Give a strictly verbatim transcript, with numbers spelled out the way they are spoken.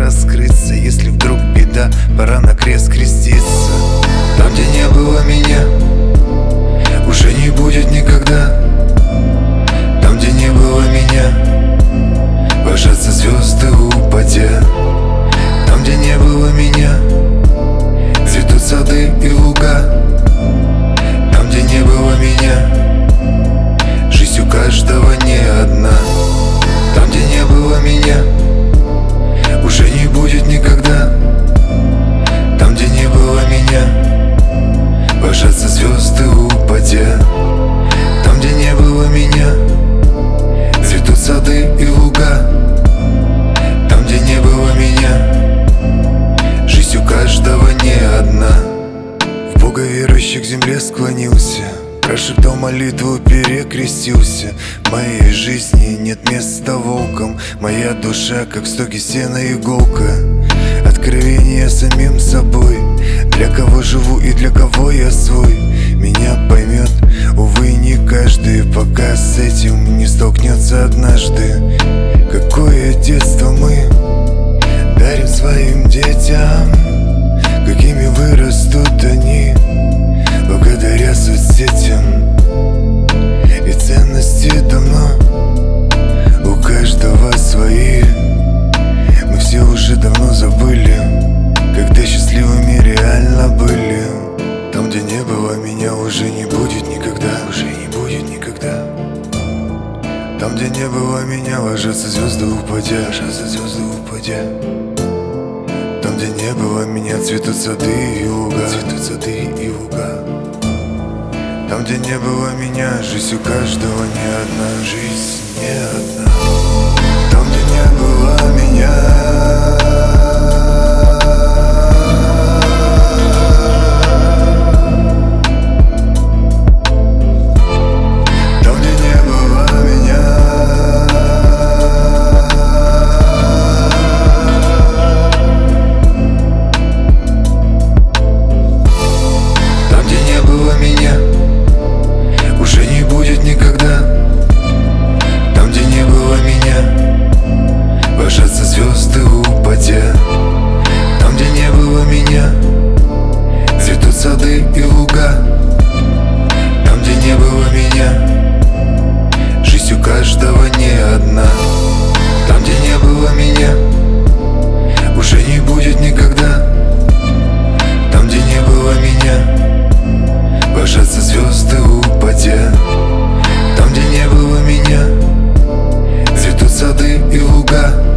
раскрыться. Если вдруг беда, пора на крест креститься. Там, где не было меня, уже не будет никогда. Там, где не было меня, ложатся звезды упадя. Там, где не было меня, цветут сады и луга. Там, где не было меня, жизнь у каждого не одна. Там, где не было меня, уже не будет никогда. Там, где не было меня, ложатся звезды упадя. Там, где не было меня, цветут сады и луга. Там, где не было меня, жизнь у каждого не одна. В Бога верующих к земле склонился, прошептал молитву, перекрестился. В моей жизни нет места волкам. Моя душа, как в стоге сена иголка. Откровение самим собой. Для кого живу и для кого я свой, меня поймет, увы, не каждый, пока с этим не столкнется однажды. Какое детство мы дарим своим детям, какими вырастут они благодаря соцсетям. И ценности давно у каждого свои. Мы все уже давно забыли, когда счастливыми реально были. Там, где не было меня, уже не будет никогда. Уже не будет никогда. Там, где не было меня, ложатся звезды упадя. Ложатся звезды упадя. Там, где не было меня, цветут сады и луга. Цветут сады и луга. Там, где не было меня, жизнь у каждого не одна. Жизнь не одна. Там, где не было меня, звезды упадя. Там, где не было меня, цветут сады и луга. Там, где не было меня, жизнь у каждого не одна. Там, где не было меня, уже не будет никогда. Там, где не было меня, ложатся звезды упадя. Там, где не было меня, цветут сады и луга.